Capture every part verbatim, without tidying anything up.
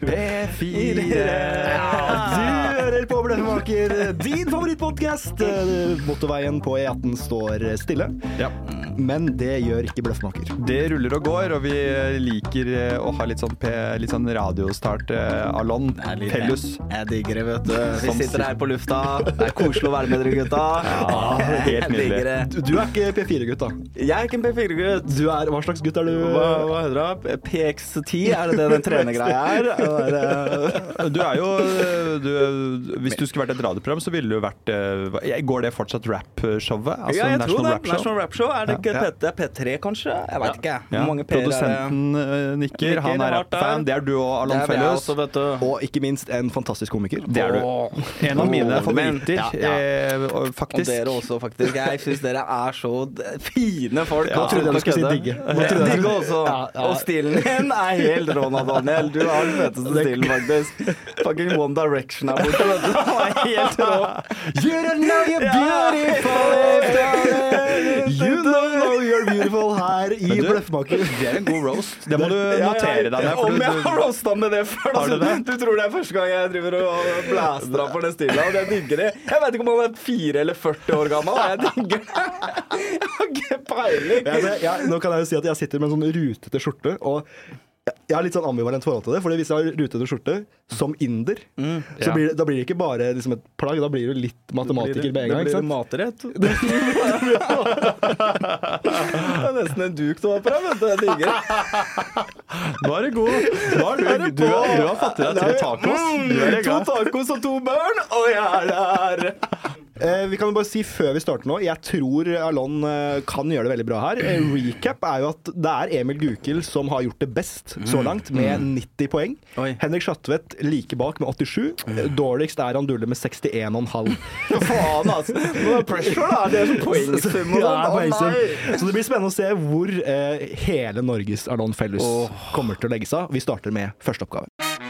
P fire ja, du hører på Bløffmaker, din favorittpodcast. Motorveien på E atten står stille. Ja. Men det gjør ikke Bløffmaker. Det ruller og går, og vi liker å ha litt sånn, P, litt sånn radiostart Alon, Tellus. Jeg digger det, vet du. Vi sitter her på lufta. Det er koselig å være med dere, gutta. Ja, helt nydelig. Du, du er ikke P fire-gutt, da? Jeg er ikke en P fire-gutt. Du er, hva slags gutt er du? Hva, hva heter det? P X ti, er det det den trenergreia er? Du er jo du, hvis du skulle vært et radioprogram, så ville du vært går det fortsatt rap-showet? Altså ja, jeg National tror det. Rap Show? National Rap Show. Er det ikke ja. det er P tre, kanskje? Jeg vet ikke. Hvor ja. mange P-er Produsenten nikker, nikker, han er rap-fan. Det er du og Alon Fellus. Og ikke minst en fantastisk komiker. Det er du. En av mine favoritter, ja, ja. Eh, faktisk. Og dere også, faktisk. Jeg synes dere er så fine folk. Ja, jeg trodde jeg skulle si digge. Digge også. Ja, ja. Og stilen din er helt rå, Daniel. Du har den feteste stilen, faktisk. Fucking One Direction her borte, vet du. Du er helt rå. You don't know you're beautiful if you don't know you're beautiful her i Bløffmaker. Det er en god roast. Det må du notere deg. Ja, om jeg har roastet med det før, da. Du, du tror det er første gang jeg driver og blæster av for den stilen, og jeg digger det. Jeg vet ikke om han er fire eller førti år gammel, jeg digger det. Jeg har ikke peiling. Ja, det, ja, nå kan jeg jo si at jeg sitter med en sånn rutete skjorte, og jeg har litt sånn ambivalent forhold til det, fordi hvis jeg har rutete skjorte som inder, mm, så ja. blir det, da blir det ikke bare liksom et plagg, da blir det litt matematiker med en gang. Da blir det materett. Det er nesten en duk du har på deg, vet du, jeg digger det. Nå er det god. Nå er du, du, du, har, du har fått i deg tre tacos. Du er to tacos og to børn, og jeg er der. Eh, vi kan jo bare si før vi starter nå, jeg tror Alon eh, kan gjøre det veldig bra her. Eh, recap er jo at det er Emil Gukild som har gjort det best så langt, med nitti poeng. Oi. Henrik Schatvedt like bak med åttisju. Eh, dårligst er han Dulle med sekstien komma fem. Faen, altså. Nå er pressure, da. Det er så poengsum. Ja, poengsum. Så det blir spennende å se hvor eh, hele Norges Alon Fellus oh. kommer til å legge seg. Vi starter med første oppgave.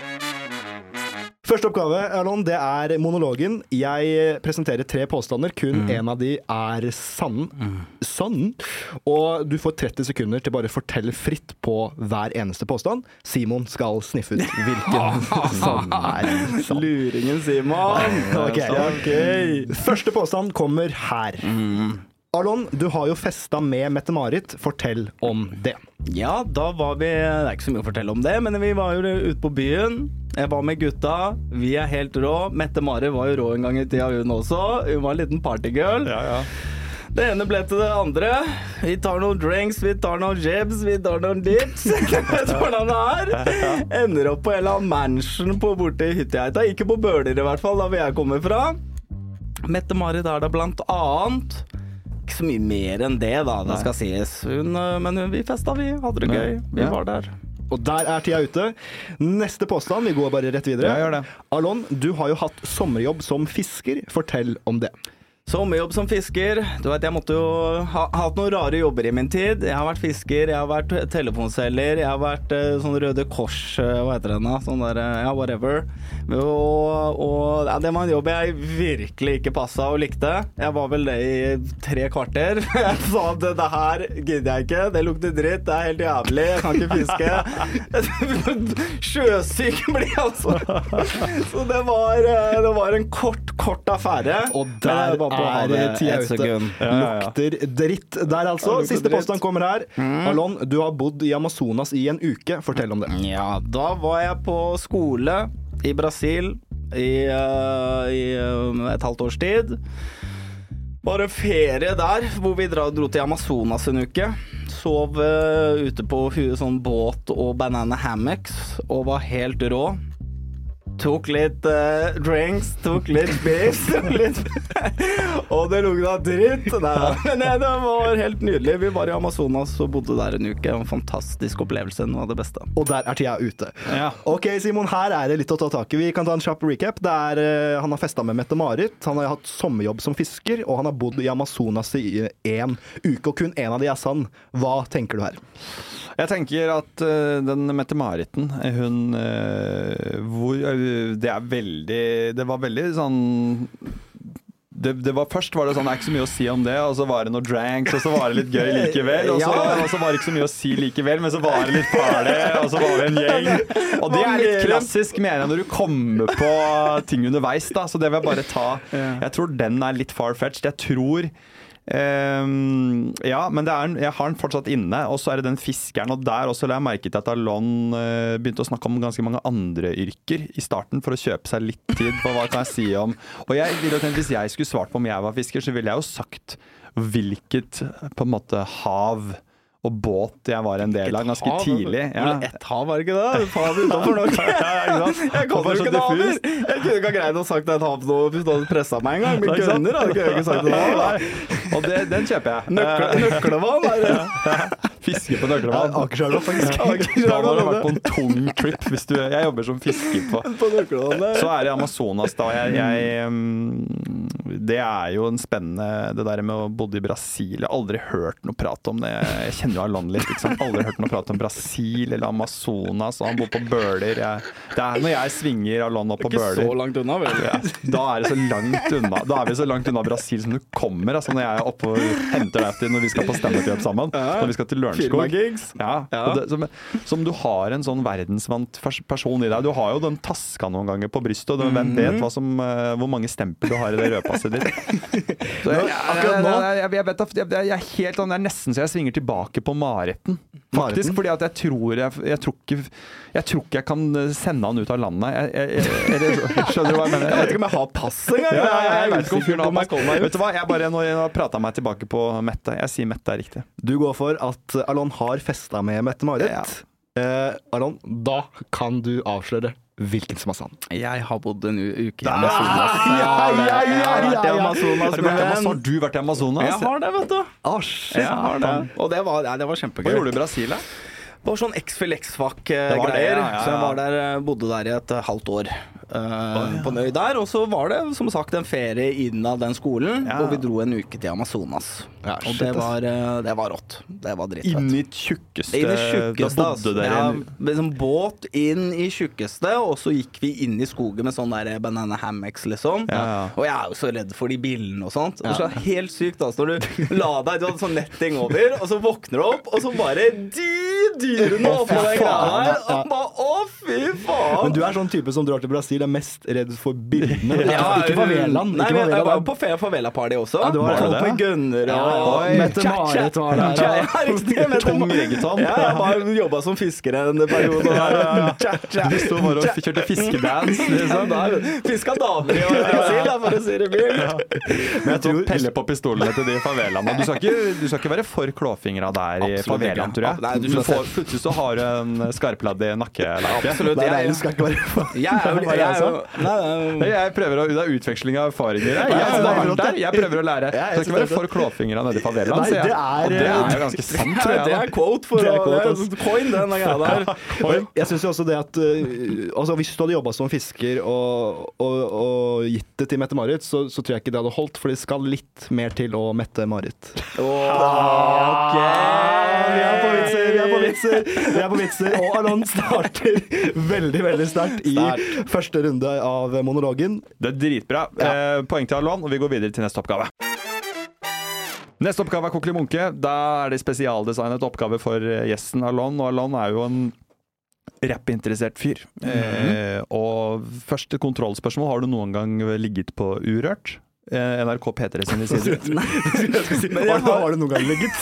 Første oppgave, Alon, det er monologen. Jeg presenterer tre påstander. Kun mm. en av de er sann. Mm. Sann. Og du får tretti sekunder til bare å fortelle fritt på hver eneste påstand. Simon skal sniffe ut hvilken sann er sann. Luringen, Simon. Okay. Okay. Første påstand kommer her. Mm. Alon, du har jo festet med Mette-Marit. Fortell om det. Ja, da var vi, det er ikke så mye å fortelle om det, men vi var jo ute på byen. Jeg var med gutta, vi er helt rå. Mette-Marit var jo rå en gang i tida, hun også. Hun var en liten partygirl. Ja, ja. Det ene ble til det andre. Vi tar noen drinks, vi tar noen jibs, vi tar noen dips. Vet du hvordan det er? Ender opp på en eller annen mansion på borte i Hyttegeita. Ikke på Bøler i hvert fall, da hvor jeg kommer fra. Mette-Marit er da blant annet. Ikke så mye mer enn det da, det skal sies. Hun, men vi festet, vi hadde det gøy. Vi var der. Og der er tida ute. Neste påstand, vi går bare rett videre. Ja, gjør det. Alon, du har jo hatt sommerjobb som fisker. Fortell om det. Sommerjobb som fisker. Du vet, jeg måtte jo ha hatt noen rare jobber i min tid. Jeg har vært fisker, jeg har vært telefonselger, jeg har vært uh, sånn Røde Kors, uh, hva heter den da? Sånn der, uh, ja, whatever. Og, og ja, det var en jobb jeg virkelig ikke passet og likte. Jeg var vel det i tre kvarter. Jeg sa at det her gidder jeg ikke, det lukter dritt, det er helt jævlig, jeg kan ikke fiske. Sjøsyk blir jeg altså. Så det var, uh, det var en kort, kort affære. Og der er tida ute. Ja, ja, ja. Lukter dritt der altså. Ja, siste påstand kommer her. Mm. Alon, du har bodd i Amazonas i en uke. Fortell om det. Ja, da var jeg på skole i Brasil i, uh, i uh, et halvt års tid. Bare ferie der, hvor vi dro, dro til Amazonas en uke. Sov uh, ute på sånn båt og banana hammocks og var helt rå. Tok litt uh, drinks, tok litt beers, litt og det lukta dritt. Nei, men det var helt nydelig. Vi var i Amazonas og bodde der en uke. En fantastisk opplevelse, noe av det beste. Og der er tida ute. Ja. Ok, Simon, her er det litt å ta tak i. Vi kan ta en kjapp recap. Det er, uh, han har festet med Mette-Marit, han har hatt sommerjobb som fisker, og han har bodd i Amazonas i en uke, og kun en av de er sann. Hva tenker du her? Jeg tenker at uh, den Mette-Mariten, hun uh, hvor, uh, det er veldig det var veldig sånn det, det var, først var det sånn, det er ikke så mye å si om det, og så var det noe dranks, og så var det litt gøy likevel, og så, og så var det ikke så mye å si likevel, men så var det litt party, og så var det en gjeng. Og det er litt klassisk, mener jeg, når du kommer på ting underveis, da, så det vil jeg bare ta. Jeg tror den er litt far-fetched. Jeg tror Um, ja, men det er, jeg har den fortsatt inne. Og så er det den fiskeren, og der også la jeg merke til at Alon uh, begynte å snakke om ganske mange andre yrker i starten for å kjøpe seg litt tid på hva kan jeg si om. Og jeg vil jo tenke, hvis jeg skulle svart på om jeg var fisker, så ville jeg jo sagt hvilket på en måte hav og båt jeg var en del av ganske hav, tidlig. Ja. Ett hav var det ikke det? Et hav utenfor Norge. Jeg kan jo ikke det haver. Jeg kunne ikke ha greid å sagt et hav nå hvis du hadde presset meg en gang. Men grønner hadde jeg ikke sagt det hav. Og det, den kjøper jeg. Nøkle, nøklevann er det. Fiske på nøklevann. Akersjøla faktisk. Da har du vært på en tung trip hvis du, jeg jobber som fisker på. På nøklevann. Så er det Amazonas da. Jeg, jeg, det er jo en spennende, det der med å bodde i Brasil. Jeg har aldri hørt noe prat om det. Jeg kjenner jo Alon litt, ikke sant? Aldri hørt noe prat om Brasil eller Amazonas, og han bor på Bøler. Jeg, det er når jeg svinger Alon opp på Bøler. Ikke så langt unna, vel? Ja, da er det så langt unna. Da er vi så langt unna Brasil som du kommer, altså når jeg er oppe og henter deg til når vi skal på stand-up-jobb sammen, når vi skal til Lørenskog. Ja, det, som, som du har en sånn verdensvant person i deg. Du har jo den taska noen ganger på brystet, og hvem vet hva som, hvor mange stempel du har i det rødpasset ditt. Så jeg, jeg, jeg, jeg, jeg vet at jeg, jeg er helt sånn, det er nesten så jeg svinger tilbake på Mareten. Faktisk, fordi at jeg tror jeg, jeg, tror ikke, jeg tror ikke jeg kan sende han ut av landet. Jeg, jeg, jeg, jeg skjønner du hva jeg mener? Jeg vet ikke om jeg har pass engang. Ja, jeg, jeg vet ikke om fyren har pass. Vet du hva, jeg bare nå pratet meg tilbake på Mette. Jeg sier Mette er riktig. Du går for at Alon har festet med Mette-Marit. Ja. Eh, Alon, da kan du avsløre hvilken som er sann. Jeg har bodd en uke i Amazonas. Jeg har vært i Amazonas. Har du vært i Amazonas? Jeg har det, vet du. Oh, shit. Jeg har det. Og det var, ja, det var kjempegøy. Hva gjorde du i Brasil, da? Bare sånn X-Fil X-Fac-greier. Ja, ja, ja. Så jeg var der, bodde der i et halvt år uh, oh, ja. på Nøy der. Og så var det, som sagt, en ferie inn av den skolen, ja. Og vi dro en uke til Amazonas. Ja, og det var, det var rått. Det var dritfett. Inn i tjukkeste, inn i tjukkeste da bodde dere ja, med sånn båt inn i tjukkeste, og så gikk vi inn i skogen med sånn der banana hammocks, liksom. Ja, ja. Og jeg er jo så redd for de billene og sånt. Ja. Og så er det helt sykt, da, når du la deg, du hadde sånn netting over, og så våkner du opp, og så bare de dyrene oppå den greia her, og bare, å fy faen! Men du er sånn type som drar til Brasil, er mest redd for bildene. Ja, ikke favelaen. Nei, men jeg var jo på favela-party også. Ja, du var folk med gunner og Mette-Marit var der. Ja, riktig. Tung reggaeton. Ja, jeg bare jobbet som fisker en periode. Du stod bare og kjørte fiskedance, liksom. Fisket damer i Brasil, for å si det mye. Men jeg tror Pelle på pistolene til de favelaene. Du skal ikke, du skal ikke være for klåfingere der i favelaen, tror jeg. Nei, du får plutselig så har du en skarpladd i nakkeleike. Absolutt. Nei, jeg skal ikke være jeg, jeg prøver å det er utveksling av erfaringer. Jeg, jeg, jeg, jeg, jeg prøver å lære. Jeg skal ikke være for klåfingere nede i favelaen. Nei, det er, og det er jo ganske sant, tror jeg. Det er quote for å coin den greia der. Jeg synes jo også det at altså, hvis du hadde jobbet som fisker og, og, og gitt det til Mette-Marit, så, så tror jeg ikke det hadde holdt, for det skal litt mer til å Mette-Marit. Oh, ok. Vi er på vitser, vi er på vitser, vi er på vitser, og Alon starter veldig, veldig sterkt i første runde av monologen. Det er dritbra. Ja. Eh, poeng til Alon, og vi går videre til neste oppgave. Neste oppgave er Kokkeli Munke. Da er det spesialdesignet oppgave for gjesten Alon, og Alon er jo en rappinteressert fyr. Mm-hmm. Eh, og første kontrollspørsmål, har du noen gang ligget på Urørt? N R K P tre sine sider. Men jeg har det noen gang ligget.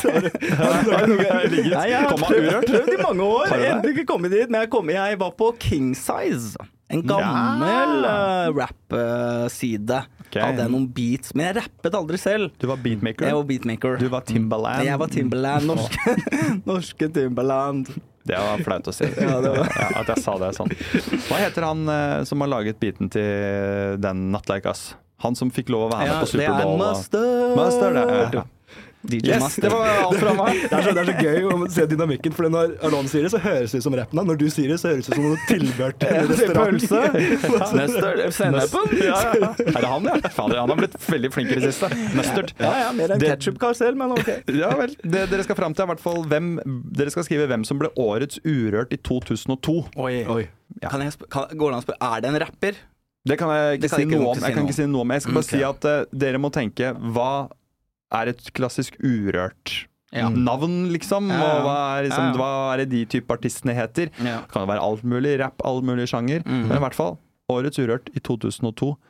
Nei, jeg har prøvd i mange år. Jeg har ikke kommet dit, men jeg, kom, jeg var på King Size. En gammel uh, rap-side. Okay. Hadde jeg noen beats, men jeg rappet aldri selv. Du var beatmaker? Jeg var beatmaker. Du var Timbaland? Jeg var Timbaland, norske, norske Timbaland. Det var flaut å si. Ja, det var. Ja, at jeg sa det sånn. Hva heter han uh, som har laget beaten til den Not Like Us? Han som fikk lov å være med ja, på Superbowl. Det er Mustard. Mustard, det er. D J yes, Mustard. Det var alt fra meg. Det er så, det er så gøy å se dynamikken, for når Alon sier det, så høres det ut som rappen. Når du sier det, så høres det ut som noe tilbør til en restaurant. Mustard. Sennepen? Ja, ja. Er det han, ja? Fader, han har blitt veldig flink i det siste. Mustard. Ja, ja, mer enn ketchup-kar selv, men ok. Ja vel. Det dere skal frem til er i hvert fall hvem, dere skal skrive hvem som ble årets Urørt i to tusen og to. Oi. Oi. Ja. Kan jeg spør, kan, går det an å spørre, er det en rapper? Det kan jeg ikke, Det kan si, ikke noe noe om. si jeg kan noe ikke si noe om. Jeg skal bare Ok. si at uh, dere må tenke, hva er et klassisk urørt Ja. navn, liksom? Ja, ja. Og hva er, liksom, Ja, ja. hva er det de type artistene heter? Ja. Det kan jo være alt mulig, rapp, all mulig sjanger. Mhm. Men i hvert fall, årets urørt i to tusen og to.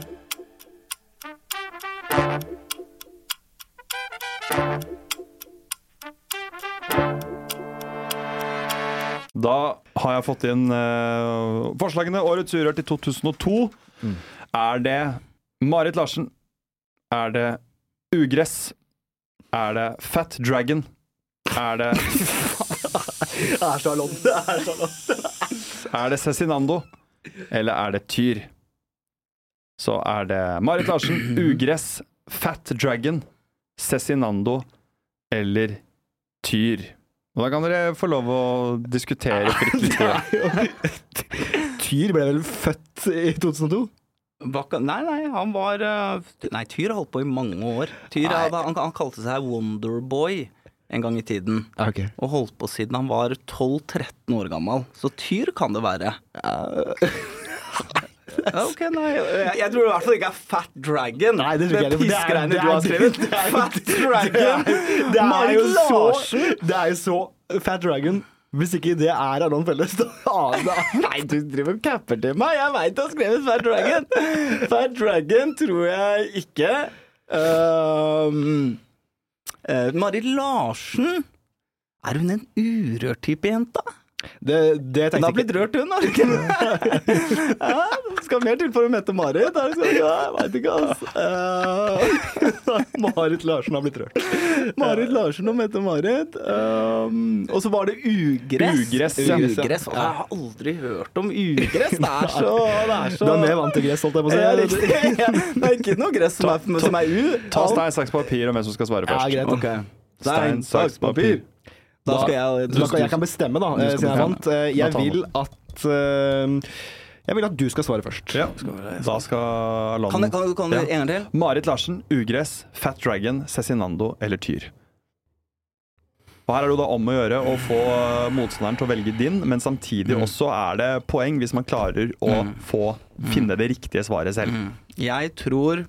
Da har jeg fått inn uh, forslagene. Årets urørt i to tusen og to. Mm. Er det Marit Larsen? Er det Ugress? Er det Fat Dragon? Er det Det er så lånt. Det er så lånt. Er det Cezinando? Eller er det Tyr? Så er det Marit Larsen, Ugress, Fat Dragon, Cezinando eller Tyr. Og da kan dere få lov å diskutere fritt litt. Tyr ble vel født i to tusen og to? Bakka, nei, nei, han var uh, Nei, Tyr har holdt på i mange år. Tyr, Nei. hadde, han, han kalte seg Wonderboy en gang i tiden. Okay. Og holdt på siden han var tolv tretten år gammel. Så Tyr kan det være. Ok, nei Jeg, jeg tror i hvert fall ikke er Fat Dragon. Nei, det tror ikke jeg. Det er- pissgreiene det er- du har skrevet. det er- Fat Dragon! Det er Marit jo så Larsen! Det er jo så Fat Dragon. Hvis ikke det er Arnon Felles, da Nei, du driver og capper til meg. Jeg veit du har skrevet Fat Dragon. Fat Dragon tror jeg ikke. Um, uh, Marit Larsen. Er hun en urørt type jente? Det, det Hun tenkte har blitt rørt, hun. Har hun ikke? Ja, det skal mer til for å mette Marit. Er det sånn? Ja, jeg veit ikke, altså. Uh, Marit Larsen har blitt rørt. Marit Larsen og Mette-Marit. Um, og så var det ugress. Ugress, ja. Ugress. Jeg har aldri hørt om ugress. Det er så, det er så... Du er mer vant til gress, holdt jeg på å Ja, si. riktig. Det er ikke noe gress som er, som er u. Ta stein, saks, papir om hvem som skal svare Ja, først. greit. Ok. Stein, saks, papir. Da skal jeg... Da kan, jeg kan bestemme, da, eh, skal siden jeg bestemme. vant. Eh, Da Jeg tar vil at eh, Jeg vil at du skal svare først. Ja. Da skal Alon Kan, kan, kan du Ja. en gang til? Marit Larsen, Ugress, Fat Dragon, Cezinando eller Tyr. Og her er det jo da om å gjøre å få motstanderen til å velge din, men samtidig Mm. også er det poeng hvis man klarer å Mm. få finne det riktige svaret selv. Mm. Jeg tror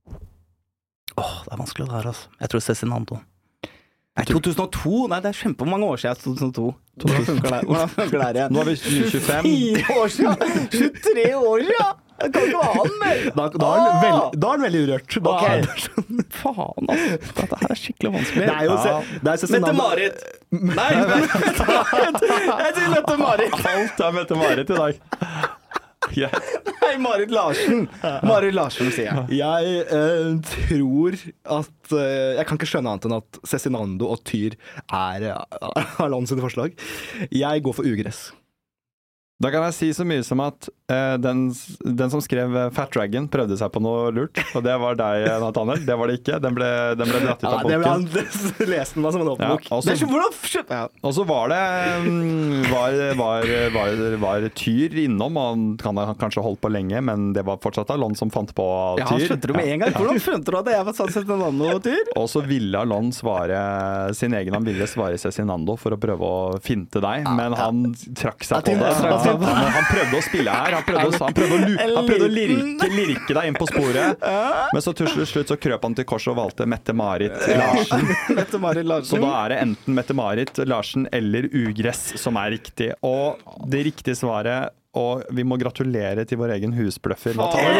Åh, det er vanskelig det her, altså. Jeg tror Cezinando. Nei, to tusen og to? Nei, det er kjempemange år siden to tusen og to. Hvordan funker det, Hvordan funker det her igjen? Nå er vi tjuefem. tjuefire år siden! tjuetre år siden! Det kan ikke være han, vel? Da, da, er den veld, da er den veldig urørt. Da Ok. er det sånn- Faen, altså. Dette her er skikkelig vanskelig. Det er jo Ja. det er Cezinando. Mette-Marit. Nei, Mette-Marit. Jeg sier Mette-Marit. Alt er Mette-Marit i dag. Greit. Nei, Marit Larsen. Marit Larsen, sier jeg. Jeg eh, tror at eh, Jeg kan ikke skjønne annet enn at Cezinando og Tyr er uh, Alon sine forslag. Jeg går for ugress. Da kan jeg si så mye som at eh, den, den som skrev eh, Fat Dragon prøvde seg på noe lurt, og det var deg, Nathaniel. Det var det ikke. Den ble, den ble dratt ut Ja, av det ble boken. han leste den meg som en åpen Ja, bok. og Det er så- så hvordan ja. Og så var det mm, var, var, var, var Tyr innom, og han kan ha kanskje holdt på lenge, men det var fortsatt Alon som fant på Ja, han Tyr. skjønte det med en gang. Hvordan skjønte du at jeg var satt Cezinando og Tyr? Og så ville Alon svare sin egen, han ville svare Cezinando for å prøve å finte deg, men han trakk seg på det. trakk seg på Han, han prøvde å spille her, han prøvde å, han prøvde å, lu- han prøvde å lirke, lirke deg inn på sporet, men så til slutt så krøp han til korset og valgte Mette-Marit Larsen. Mette-Marit Så Larsen. da er det enten Mette-Marit Larsen eller Ugress som er riktig. Og det riktige svaret, og vi må gratulere til vår egen husbløffer. Hva tar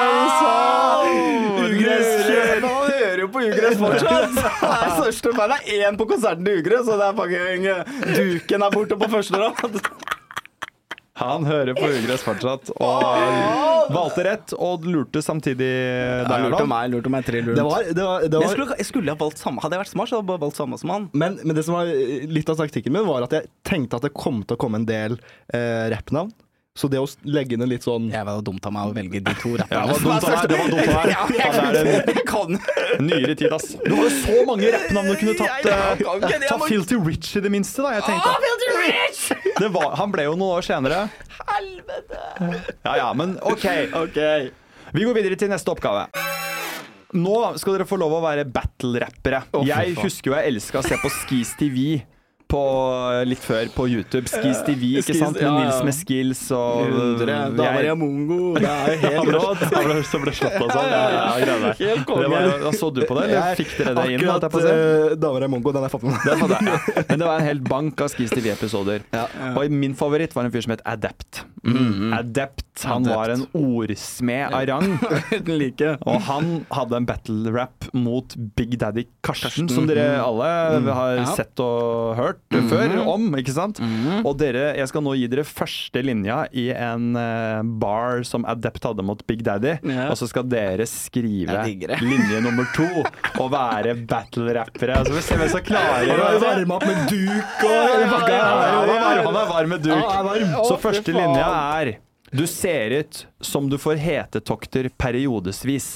Ugress! Han hører jo på Ugress fortsatt! Han er største fan. Det er én på konserten til Ugress, og det er fucking duken er borte på første rad. Han hører på Ugress fortsatt, og valgte rett, og lurte samtidig deg, lurte Alon. meg, lurte meg tre rundt. Det var, det var, det jeg, var, skulle, jeg skulle ha valgt samme. Hadde jeg vært smart, så hadde jeg bare valgt samme som han. men, men det som var litt av taktikken min, var at jeg tenkte at det kom til å komme en del eh, rappnavn. Så det å legge inn en litt sånn Jeg var jo dumt av meg å velge de to Ja, rapperne. det var dumt av deg, det var dumt av deg. Ja, Ja, det er en jeg kan nyere tid, ass. Du har jo så mange rappnavn du kunne tatt. Jeg eh, kan ikke det, jeg Ta må- Filthy Rich i det minste, da. Jeg tenkte. Det var, han ble jo noen år senere. Helvete! Ja, ja, men OK. Vi går videre til neste oppgave. Nå skal dere få lov å være battle-rappere. Å, fy Jeg faen. husker jo jeg elska å se på Skis T V på litt før på YouTube. Skis T V, ikke Skis, sant? Med ja, ja. Nils med skills og Damer Mongo. Det er jo helt rått. Han ble, så ble slått og sånn. Ja, ja, ja, helt konge. Da så du på det, eller fikk dere det inn? Akkurat uh, Damer Mongo, den er fått med. Den hadde, ja. Men det var en helt bank av Skis T V-episoder. Ja. Ja. Og min favoritt var en fyr som het Adept. Mm. Adept, han Adept. var en ordsmed av rang. like. Og han hadde en battle-rap mot Big Daddy Karsten, som dere alle mm. har ja. sett og hørt mm. før om, ikke sant? Mm. Og dere, jeg skal nå gi dere første linja i en uh, bar som Adept hadde mot Big Daddy, ja. og så skal dere skrive linje nummer to og være battle-rappere. Så vi ser hvem som klarer å varme opp med duk og ja, ja, ja, ja, han er varm med duk. Ja, varm. Så første linja er: du ser ut som du får hetetokter periodesvis.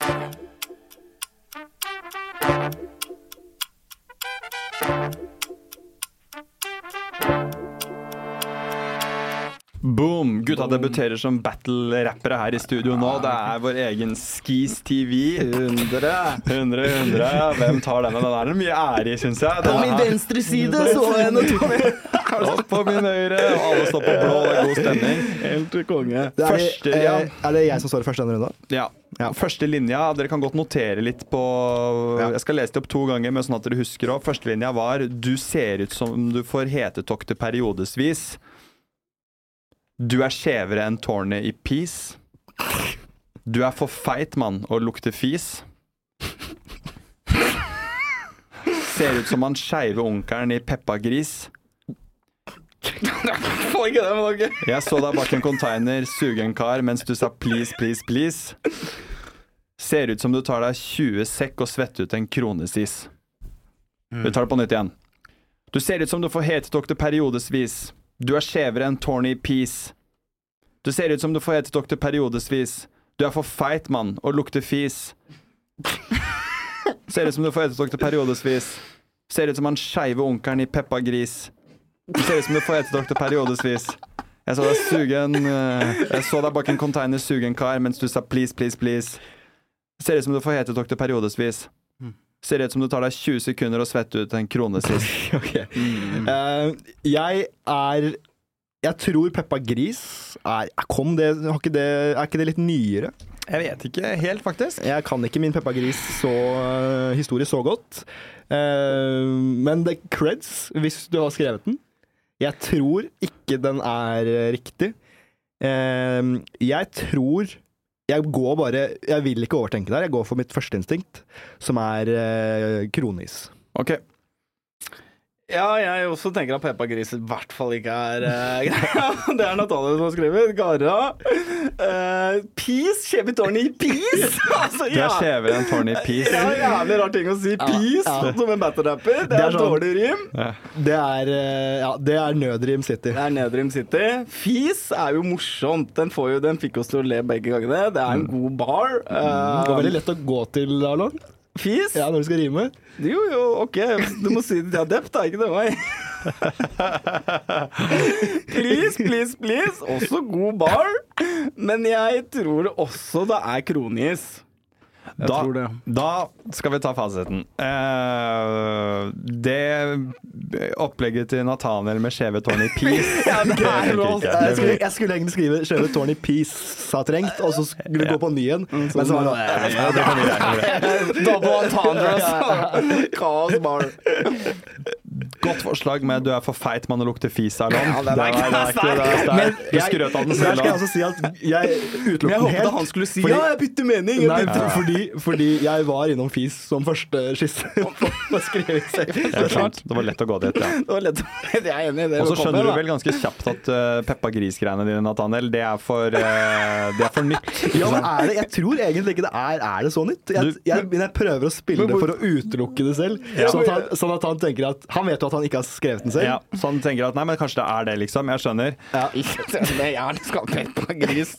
Boom! Gutta debuterer som battle-rappere her i studio nå. Det er vår egen Skis T V. hundre, hundre, hundre. Hvem tar denne? Den er det mye ære i, synes jeg. På min venstre side så en og to. Og på min høyre. Og alle står på blå. Det er god stemning. Helt konge. Det er, første, ja. er det jeg som står i første ende da? Ja. Ja. Første linja, dere kan godt notere litt på ja. Jeg skal lese det opp to ganger, men sånn at dere husker også. Første linja var: du ser ut som du får hetetokter periodesvis. Du er skjevere enn tårnet i Peace. Du er for feit, mann, og lukter fis. Ser ut som han skeive onkelen i Peppa Gris. Jeg så deg bak en container, suge en kar, mens du sa please, please, please. Ser ut som du tar deg tjue sekk og svetter ut en kronesis. Vi tar det på nytt igjen. Du ser ut som du får hetetokter periodesvis. Du er skjevere enn tårnet i Peace. Du ser ut som du får hetetokter periodesvis. Du er for feit, mann, og lukter fis. Ser ut som du får hetetokter periodesvis. Ser ut som han skeive onkelen i Peppa Gris. Du ser ut som du får hetetokter periodesvis. Jeg så deg suge en Jeg så deg bak en container suge en kar mens du sa please, please, please. Ser ut som du får hetetokter periodesvis. Ser ut som du tar deg tjue sekunder og svetter ut en krone sist. okay. mm. uh, Jeg er Jeg tror Peppa Gris er, kom det, har ikke det, er ikke det litt nyere? Jeg vet ikke helt, faktisk. Jeg kan ikke min Peppa Gris så, uh, historie så godt. Uh, men det er creds hvis du har skrevet den. Jeg tror ikke den er riktig. Uh, jeg tror Jeg går bare Jeg vil ikke overtenke det her. Jeg går for mitt første instinkt, som er uh, kronis. Ok. Ja, jeg også tenker at Peppa Gris i hvert fall ikke er uh, greia. Det er Natalie som har skrevet. Gara. Uh, Peace? Skjevitårnet i Peace? Altså, du er skjevere enn tårnet i Peace. Ja, jævlig rar ting å si. Peace, ja, ja. Som en battle-rapper. Det, det er, er sånn, dårlig rim. Ja. Det er, uh, ja, det er Nødrim City. Det er Nødrim City. Fis er jo morsomt. Den, får jo, den fikk oss til å le begge gangene. Det er en mm. god bar. Uh, det var veldig lett å gå til, Arlon. Fis? Ja, når du skal rime. Jo, jo, ok. Du må si det til Adept, da, ikke det meg. Please, please, please. Også god bar. Men jeg tror også det er kronis. Jeg da, tror det. Da skal vi ta fasiten. Uh, det opplegget til Nathaniel med skjeve tårn i Peace. Ja, det er lov. Jeg skulle, jeg skulle egentlig skrive skjeve tårn i Peace sa trengt, og så skulle vi gå på ny igjen. Men så var det double entendre. Kaos bar. Godt forslag med du er for feit, man lukter fis av land. Ja, det er sterkt. Du skrøt av den selv. Der skal jeg også si at jeg utelukker den helt. Jeg håpet han skulle si, ja, jeg bytter mening. Nei, fordi, fordi jeg var innom fis som første skisse på skriving selv. Det er klart, det var lett å gå dit, ja. Det var lett å gå dit, jeg er enig i det. Og så skjønner du vel ganske kjapt at uh, Peppa Gris-greiene dine, Nathaniel, det er for, uh, det er for nytt. Ja, men er det? Jeg tror egentlig ikke det er, er det så nytt. Jeg, jeg, men jeg prøver å spille det for å utelukke det selv, ja. sånn, at han, sånn at han tenker at han vet jo at han ikke har skrevet den selv. Ja, så han tenker at nei, men kanskje det er det, liksom. Jeg skjønner. Ja, jeg skjønner. Jeg skal Peppa Gris.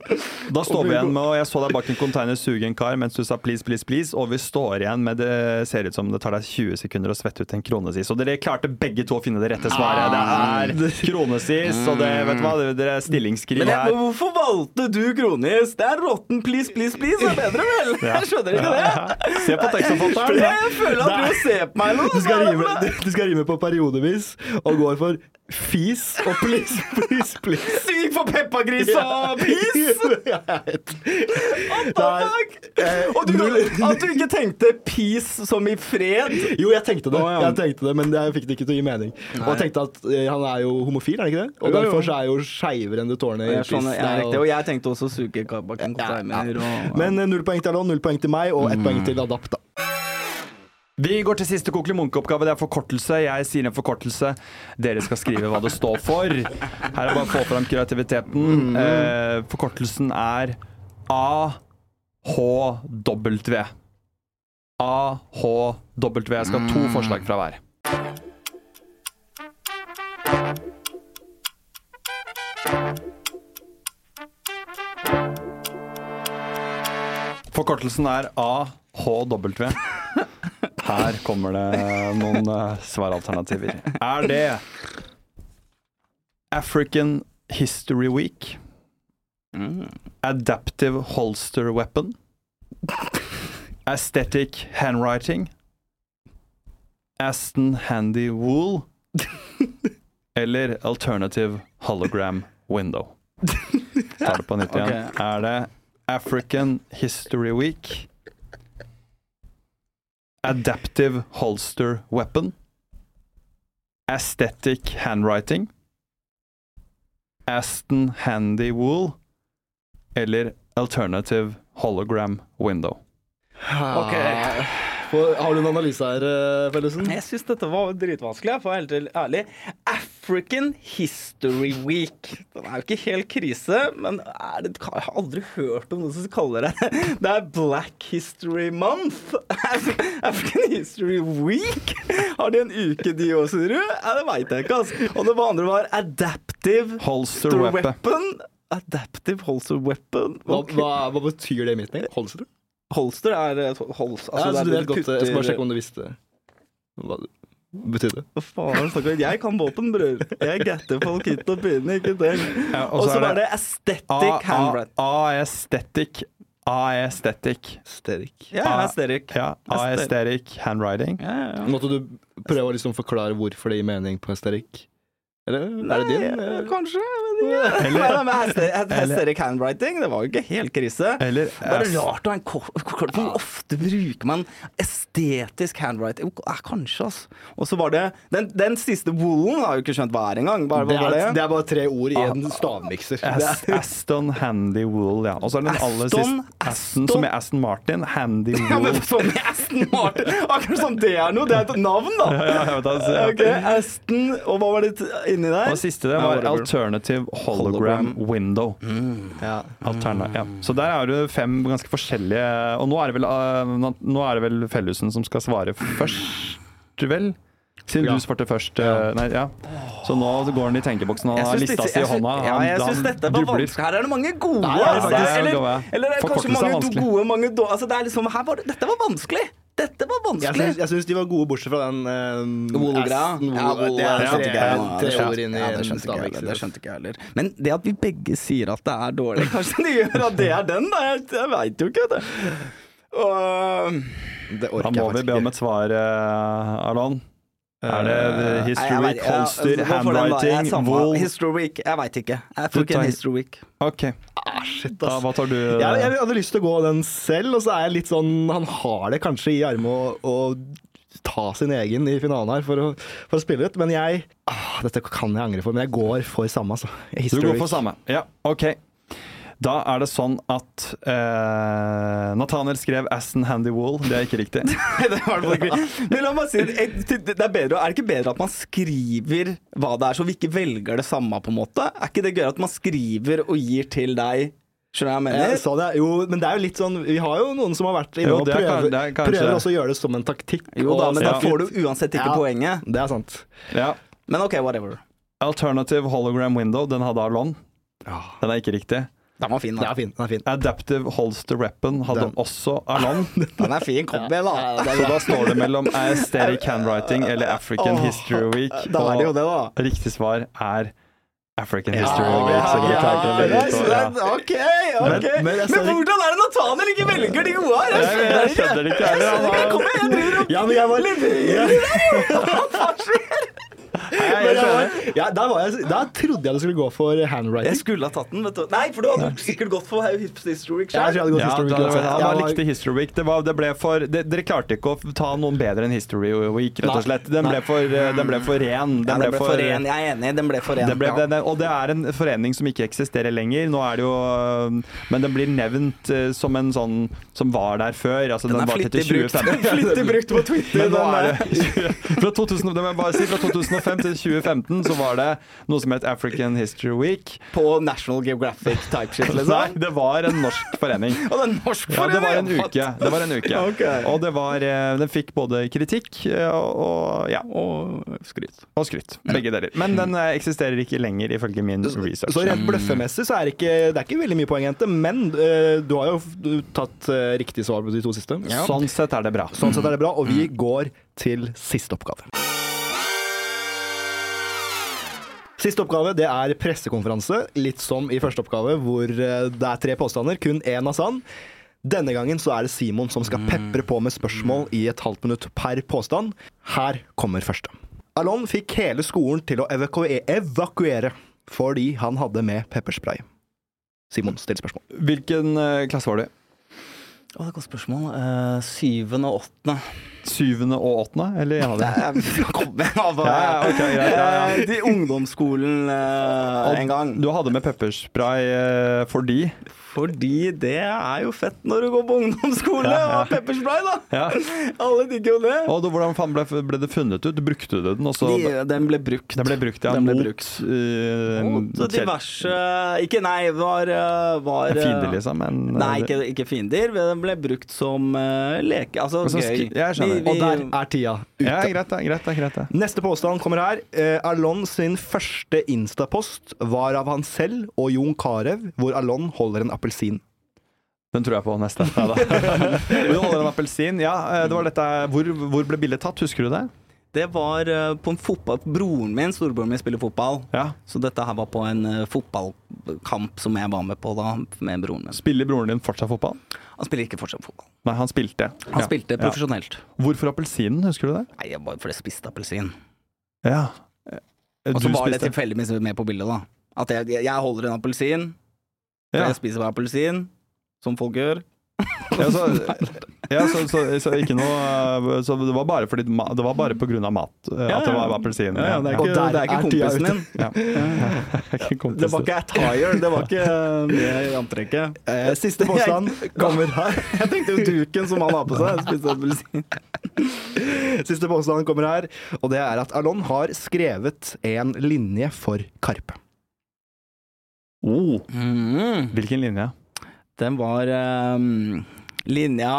Da står vi igjen med, og jeg så deg bak en container suge en kar mens du sa please, please, please, og vi står igjen med det ser ut som det tar deg tjue sekunder å svette ut en kronesis. Og dere klarte begge to å finne det rette svaret. Det er kronesis, og det, vet du hva, det er stillingskrig her. Men hvorfor valgte du kronis? Det er rotten please, please, please, det er bedre vel? Jeg skjønner ikke det. Se på tekstforfatteren. Jeg føler at du ser på meg nå. Du skal rime, du skal rime på periodevis, og går for fis og please, please, please. Syk for peppagris og pis! What the fuck? Og du, at du ikke tenkte peace som i fred? Jo, jeg tenkte det, jeg tenkte det, men jeg fikk det ikke til å gi mening. Og jeg tenkte at han er jo homofil, er det ikke det? Og derfor så er jo skeiver enn det tårnet i piss. Og jeg tenkte også suke bak en container. Men null poeng til Alon, null poeng til meg, og ett poeng til Adapt, da. Vi går til siste Kokelig Munke-oppgave. Det er forkortelse. Jeg sier en forkortelse. Dere skal skrive hva det står for. Her er det bare å få fram kreativiteten. Eh, forkortelsen er A H W. A H W. Jeg skal ha to forslag fra hver. Forkortelsen er A H W. Her kommer det noen uh, svaralternativer. Er det African History Week? Mm. Adaptive Holster Weapon? Aesthetic Handwriting? Aston Handy Wool? Eller Alternative Hologram Window? Tar det på nytt igjen. Okay. Er det African History Week? Adaptive Holster Weapon? Aesthetic Handwriting? Aston Handy Wool? Eller Alternative Hologram Window? Ok. Har du en analyse her, Fellesen? Jeg synes dette var dritvanskelig, for helt ærlig. African History Week. Den er jo ikke helt krise, men er det, jeg har aldri hørt om noe som kaller det. Det er Black History Month. African History Week. Har de en uke de også, sier du? Ja, det vet jeg ikke, altså. Og det andre var Adaptive Holster Weapon. Adaptive Holster Weapon. Okay. Hva, hva, hva betyr det i mitt navn? Holster? Holster er hols, altså, ja, altså du vet godt, putter... jeg skal bare sjekke om du visste hva det betyr det. Hva faen, jeg kan våpen, bror. Jeg getter folk hit og pinne, ikke tenk. Ja, og så var det aesthetic handwriting. A-aesthetic. A-aesthetic. Aesthetic. Ja, aesthetic. Ja, A-aesthetic handwriting. Ja, ja. Måtte du prøve å liksom forklare hvorfor det gir mening på aesthetic? Eller er det din? Nei, kanskje. Eller, men aesthetic handwriting, det var jo ikke helt krise. Eller, det er rart å ha en kort. Hvor ofte bruker man estetisk handwriting? Ja, kanskje, altså. Og så var det, den, den siste woolen har jo ikke skjønt hva er engang. Bare, det, er, det? det er bare tre ord i en stavmikser. Aston Handy Wool, ja. Og så er det den aller Aston, siste. Aston, som er Aston Martin. Handy Wool. Ja, men som er Aston Martin. Akkurat som det er noe. Det er et navn, da. Ja, ja, jeg vet det. Ja. Ok, Aston, og hva var det inni der? Og siste det var Alternative Hologram Window. Mm. Ja. Alterna, ja. Så der er det fem ganske forskjellige. Og nå er det vel, uh, nå er det vel Fellesen som skal svare først, vel? Siden ja. du svarte først. Uh, nei, ja. Så nå går han i tenkeboksen og har lista si i hånda. Ja, jeg syns dette var vanskelig. Her er det mange gode. Nei, altså. det er, eller, eller det er kanskje mange er gode, mange dårlige. Altså, det er liksom, her var det, dette var vanskelig. Dette var vanskelig. Jeg syns de var gode, bortsett fra den uh, Wool-greia. Ja, Wool, det er tre, tre ord inn i ja, det skjønte ikke jeg, det skjønte ikke jeg heller. Men det at vi begge sier at det er dårlig, kanskje de gjør at det er den, da. Jeg, jeg vet jo ikke det. Og, det da må vi be om et svar, uh, Alon. Er det History Nei, Week, Holster, ja, Handwriting, Wool? History Week, jeg vet ikke. African History Week. Ok. Ah, shit, da, hva tar du? Jeg, jeg hadde lyst til å gå den selv, og så er jeg litt sånn, han har det kanskje i armen å ta sin egen i finalen her for å, for å spille ut, men jeg, ah, dette kan jeg angre for, men jeg går for samme, altså. History du går for samme, ja, ok. Da er det sånn at eh, Nathaniel skrev Aston Handy Wool. Det er ikke riktig. det var det ikke. Men la meg si, det er, bedre, er det ikke bedre at man skriver hva det er, så vi ikke velger det samme på en måte? Er ikke det gøy at man skriver og gir til deg? Skjønner jeg mener? Ja, så det, jo, men det er jo litt sånn, vi har jo noen som har vært inne og prøver, kan, prøver også å gjøre det som en taktikk. Jo da, men ja. da får du uansett ikke ja, poenget. Det er sant. Ja. Men ok, whatever. Alternative Hologram Window, den hadde Alon. Den er ikke riktig. Den var fin, da. Den er fin, den er fin. Adaptive Holster Weapon hadde den. Også Alon. Den er fin, kom igjen da. Så da står det mellom Aesthetic Handwriting eller African oh, History Week. Da er det jo det, da. Riktig svar er African History ja, Week. Så ja, ja, ja, ok, ok. Men, men, men, men hvordan er det Nathaniel ikke velger de gode her? Jeg skjønner ikke. Jeg skjønner det ikke. Kom igjen, jeg driver opp. Ja, men jeg var leverer. Hva skjer? Nei, jeg, jeg, jeg, ja, der, var jeg, der trodde jeg du skulle gå for handwriting. Jeg skulle ha tatt den, vet du. Nei, for du hadde sikkert gått for History Week. Ja, jeg ja, History Week. Da, jeg likte History Week. Det var, det ble for, det, dere klarte ikke å ta noen bedre enn History Week, rett og slett. Den ble for, den ble for ren. Den, ja, den ble, ble for, for ren. Jeg er enig, den ble for ren. Det ble, ja. det, og det er en forening som ikke eksisterer lenger. Nå er det jo, men den blir nevnt uh, som en sånn som var der før. Altså, den, den er flittig brukt. Flittig brukt på Twitter. Men nå er det, fra, to tusen, det må jeg bare si, fra to tusen og fem til tjue femten så var det noe som het African History Week. På National Geographic type shit, liksom? Nei, det var en norsk forening. Og det er en norsk forening? Ja, det var en uke. Det var en uke. Okay. Og det var, den fikk både kritikk og, og ja. Og skryt. Og skryt. Begge deler. Men den eksisterer ikke lenger, ifølge min research. Så rent bløffemessig så er det ikke, det er ikke veldig mye poeng å hente, men uh, du har jo tatt uh, riktig svar på de to siste. Ja. Sånn sett er det bra. Sånn sett er det bra, og vi går til siste oppgave. Siste oppgave, det er pressekonferanse, litt som i første oppgave, hvor det er tre påstander, kun én av sann. Denne gangen så er det Simon som skal pepre på med spørsmål i et halvt minutt per påstand. Her kommer første. Alon fikk hele skolen til å evakuere, evakuere fordi han hadde med pepperspray. Simon, still spørsmål. Hvilken uh, klasse var du? Å, det er et godt spørsmål. Uh, syvende og åttende. Syvende og åttende, eller en av dem? Kom igjen, altså. Ja, ja, okay, ja, ja, ja. De ungdomsskolen uh, en gang. Du hadde med pepperspray uh, fordi? Fordi det er jo fett når du går på ungdomsskole ja, ja. og pepperspray, da. Ja. Alle digger jo det. Og da, hvordan faen ble, ble det funnet ut? Brukte du den? Også? De, den ble brukt. Den ble brukt, ja. Den ble mot, brukt. Uh, mot diverse Ikke, nei, var, var fiender, liksom? Men, nei, ikke, ikke fiender. Den ble brukt som uh, leke. Altså, altså gøy. Jeg skjønner. Vi, vi, og der er tida ute. Ja, greit, greit, greit, greit. Neste påstand kommer her. Uh, Alon sin første Insta-post var av han selv og Jon Carew, hvor Alon holder en appelsin. Den tror jeg på neste. Ja, da. Du holder en appelsin. Ja, det var dette. Hvor, hvor ble bildet tatt? Husker du det? Det var uh, på en fotball. Broren min, storebroren min spiller fotball. Ja. Så dette her var på en uh, fotballkamp som jeg var med på da, med broren min. Spiller broren din fortsatt fotball? Han spiller ikke fortsatt fotball. Nei, han spilte. Han ja. spilte profesjonelt. Ja. Hvorfor appelsinen, husker du det? Nei, jeg bare fordi jeg spiste appelsin. Ja. Og så var det tilfeldigvis med på bildet da. At jeg, jeg holder en appelsin, ja. Jeg spiser bare appelsin. Som folk gjør. Ja, så, ja, så, så, så ikke noe Så det var bare fordi det var bare på grunn av mat at ja, det var appelsin. Ja, ja, det er ikke, det er ikke kompisen din. Ja. Ja. Det var ikke attire, det var ikke det i antrekket. Eh, siste påstand kommer her. Jeg tenkte jo duken som han har på seg. Spiste appelsin. Siste påstand kommer her, og det er at Alon har skrevet en linje for Karpe. Oh. Mm. Hvilken linje? Den var um, linja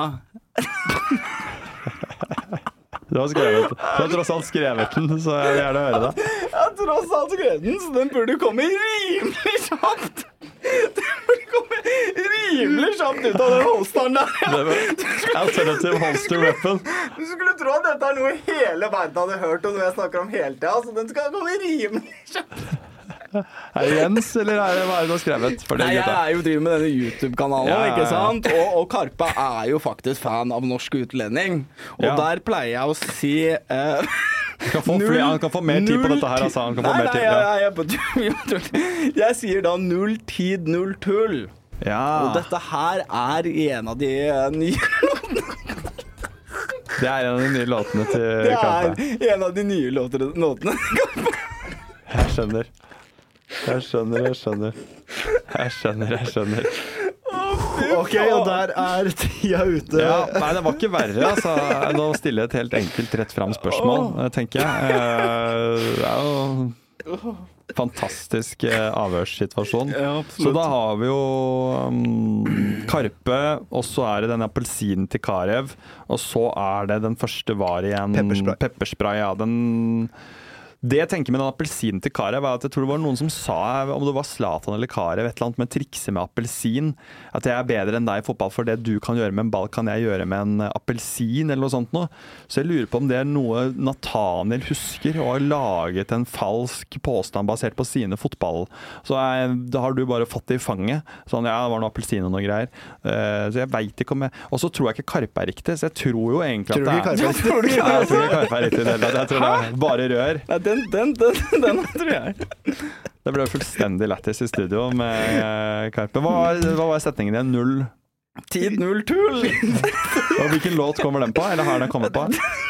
Du har skrevet Du har tross alt skrevet den, så jeg vil gjerne høre det. Jeg har tross alt skrevet den, så den burde komme rimelig kjapt. Den burde komme rimelig kjapt ut av den holsteren der. Alternative holster weapon. Du skulle tro at dette er noe hele verden hadde hørt om når jeg snakker om hele tida, så den skal komme rimelig kjapt. Er det Jens, eller er det hva er det du har skrevet? For det, Nei, jeg er jo driver med denne YouTube-kanalen, ja, ikke sant? Og, og Karpe er jo faktisk fan av norsk utlending. Og ja. Der pleier jeg å si uh, kan få null, Han kan få mer tid på dette her, altså. Han kan nei, få mer tid, nei, ja. jeg, jeg, jeg sier da null tid, null tull. Ja. Og dette her er en av de nye låtene. Det er en av de nye låtene til Karpe. Det er en av de nye låtene til Karpe. Jeg skjønner. Jeg skjønner, jeg skjønner. Jeg skjønner, jeg skjønner. Ok, og der er tida ute. Ja, nei, det var ikke verre, altså. Nå stiller jeg et helt enkelt rett frem spørsmål, tenker jeg. Det er jo fantastisk avhørssituasjon. Ja, så da har vi jo um, Karpe, og så er det den appelsinen til Carew, og så er det den første var igjen pepperspray. Pepperspray, ja. Den Det jeg tenker med den appelsinen til Karev er at jeg tror det var noen som sa, om det var Zlatan eller Karev, et eller annet med trikse med appelsin, at jeg er bedre enn deg i fotball, for det du kan gjøre med en ball kan jeg gjøre med en appelsin eller noe sånt nå. Så jeg lurer på om det er noe Nathaniel husker og har laget en falsk påstand basert på sine fotball. Så jeg, da har du bare fått det i fanget. Sånn, ja, det var noe appelsin og noe greier. Uh, så jeg vet ikke om jeg... Og så tror jeg ikke Karpe er riktig, så jeg tror jo egentlig tror at det er... Tror du ikke Karpe er riktig? Jeg tror ikke Karpe er riktig. Jeg tror det er bare rør. Nei, den, den, den, den tror jeg. Det ble fullstendig lættis i studio med Karpe. Hva, hva var setningen igjen? Null? Tid, null, tull. Og hvilken låt kommer den på? Eller har den kommet på?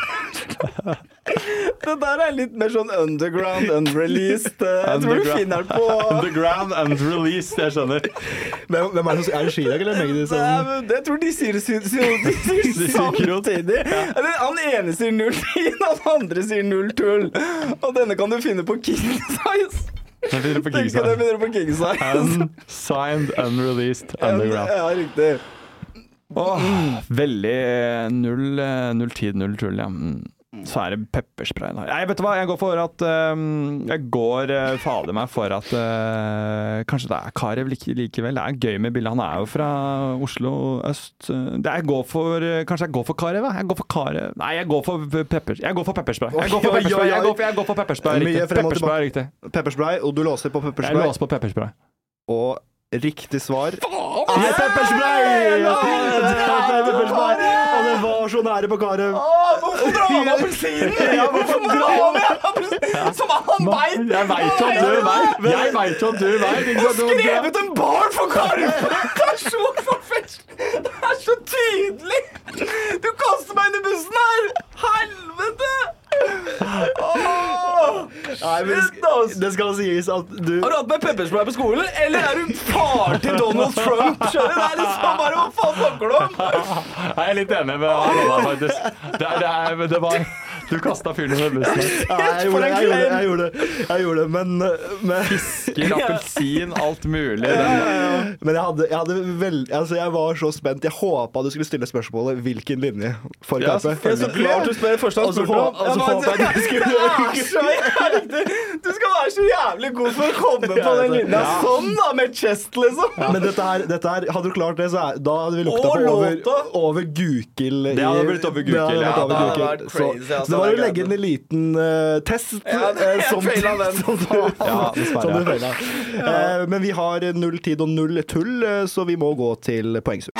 Det der er litt mer sånn underground, unreleased. Jeg tror du finner den på Underground, unreleased, jeg skjønner. Hvem, hvem er det som er det Chirag eller Magdi? Nei, det tror de sier, sier, sier, de sier samtidig. Ja. Han ene sier null tid, han andre sier null tull. Og denne kan du finne på King Size. Den finner du på King Size. Den finner du på King Size. Unsigned, unreleased, underground. Ja, riktig. Åh, veldig null, null tid, null tull, ja. Så er det pepperspray. Nei, vet du hva, jeg går for at um, jeg går uh, fader meg for at uh, kanskje det er Karev like, likevel. Det er gøy med bildet. Han er jo fra Oslo øst. Det er, jeg går for, uh, kanskje jeg går for Karev, da? Jeg går for Karev. Nei, jeg går for peppers. Jeg går for pepperspray. Jeg går for pepperspray. Jeg går for, jeg går for pepperspray. Mye frem og Pepperspray, riktig. Pepperspray, og du låser på pepperspray. Jeg låser på pepperspray. Og riktig svar Faen! er pepperspray! Det er pepperspray! Og det var så nære på Karev. Hvorfor drar han appelsinen? Ja, hvorfor drar han appelsinen? Som han vet! Jeg vet at du vet. Jeg vet at du vet. Du har skrevet en bar for Karev! Det er så forfest! Det er så tydelig! Du kaster meg inn i bussen her! Helvete! Åh, Nei, men det, det skal sies at du har du hatt med pepperspray på skolen, eller er du far til Donald Trump? Skjønner du? Det er liksom bare, hva faen snakker du om? Jeg er litt enig med Arona, faktisk. Det, er, det, er, det var Du kastet fyren under bussen. Ja, jeg gjorde det, jeg gjorde det, jeg gjorde det, jeg gjorde det men, men Fisker, appelsin, alt mulig. ja, ja, ja. Men jeg hadde, jeg hadde veld, altså jeg var så spent. Jeg håpet du skulle stille spørsmålet hvilken linje for Ja, Karpe. Så klart du spør først han spurte om. Og så håpet jeg du skulle så jævlig. Du skal være så jævlig god for å komme på den linja sånn da, med chest liksom. Men dette her, dette her, hadde du klart det, så er, da hadde vi lukta Å, på over, låta. over Gukild. Det hadde blitt over Gukild, Det hadde ja, blitt over det hadde Gukild. vært Så, crazy, altså, så det var det jo er legge inn en liten uh, test Ja, det- eh, jeg som, feilet den. som, du- Ja, dessverre. som du feilet. Eh, men vi har null tid og null tull, eh, så vi må gå til poengsum.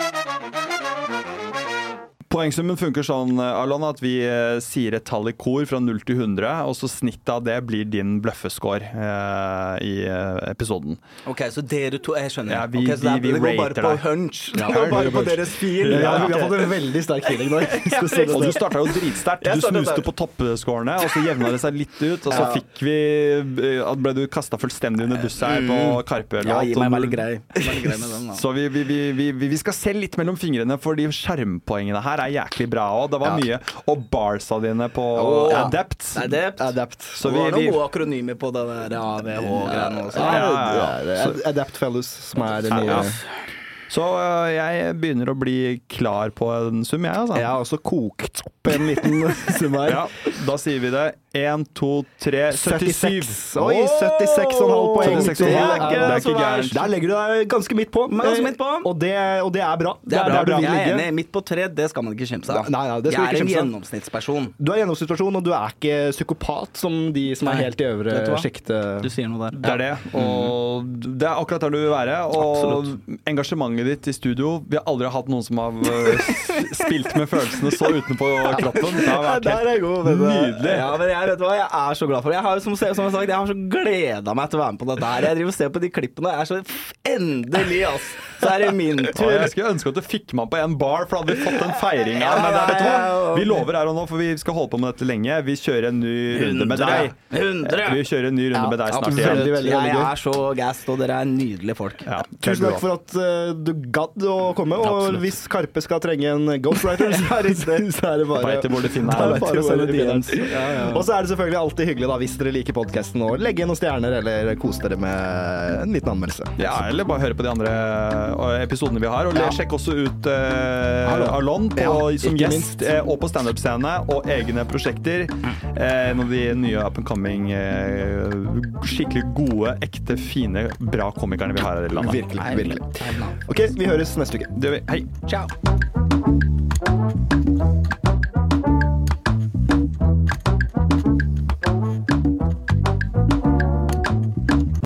Poengsummen funker sånn, Alon, at vi eh, sier et tall i kor fra null til hundre, og så snittet av det blir din bløffescore eh, i eh, episoden. Ok, så dere to, jeg skjønner. Ja, vi- Ok, så det, er- vi- vi det går bare rater på deg. hunch. Ja, det går bare hunch. på deres feel. Ja, vi har ok. fått en veldig sterk feeling nå. Og du startet jo dritsterkt. Jeg Du startet snuste sterkt. på toppscorene, og så jevnet det seg litt ut, og så Ja. fikk vi eh, ble du kastet fullstendig under bussen her på Karpe-låt. Ja, gi meg og- veldig grei. Veldig grei med den, da. Så vi, vi, vi, vi, vi skal se litt mellom fingrene, for de skjermpoengene her er jæklig bra også. Det var Ja. mye. Og barsa dine på Åh. Adept. Nei, det Adapt. Så det vi, var vi, noen gode akronymer på det der A V H-greiene også. Ja, Ja, ja, ja. det er Adapt Fellows som er det nye. Ja. Så øh, jeg begynner å bli klar på en sum, jeg, altså. Jeg har også kokt opp en liten sum her. Ja, da sier vi det. én, to, tre, syttisju. Oi, syttiseks komma fem poeng. syttiseks komma fem. Det Det er ikke så gærent. verst. Der legger du deg ganske midt på. Ganske midt på. Og det, og det er bra. Det er der bra. du vil Jeg er ligge. enig. Midt på tre, det skal man ikke kjempe seg av. Nei, nei, det skal Jeg vi ikke er en kjempe seg av. gjennomsnittsperson. Du er i gjennomsnittsperson, og du er ikke psykopat som de som er Nei. helt i øvre Vet du hva? sjiktet. Du sier noe der. Det er det, og det er akkurat der du vil være. Og engasjementet ditt i studio. Vi har aldri hatt noen som har øh, s- spilt med følelsene så utenpå kroppen. Det har vært Der helt er god, vet du. nydelig. Ja, men jeg vet du hva, jeg er så glad for det. Jeg har, som, som jeg har sagt, jeg har så gleda meg til å være med på dette her. Jeg driver og ser på de klippene, og jeg er så f- endelig, ass. Så er det min Og tur. jeg skulle ønske at du fikk meg på en bar, for da hadde vi fått den feiringa. Ja, Men vet du hva? ja, ja. Vi lover her og nå, for vi skal holde på med dette lenge. Vi kjører en ny runde med deg. hundre. Vi kjører en ny runde med deg snart absolutt. igjen. Veldig, veldig, veldig Jeg gøy. er så gassed, og dere er nydelige folk. Ja, det er Tusen du takk også. for at uh, du gadd å komme. Og Absolutt. hvis Karpe skal trenge en ghostwriter, så er det, så er det bare Vet til hvor det finner Det er deg. bare å sende D Ms. Ja, ja. Og så er det selvfølgelig alltid hyggelig da hvis dere liker podcasten, og legge inn noen stjerner eller kose dere med en liten anmeldelse. Ja, eller bare høre på de andre episodene vi har. Og ja. Sjekk også ut uh, Alon på, ja, som gjest uh, og på stand-up-scene og egne prosjekter. Uh, en av de nye up and coming uh, skikkelig gode, ekte, fine, bra komikerne vi har her i landet. Virkelig, virkelig. Ok, vi høres neste uke. Det gjør vi. Hei. Ciao.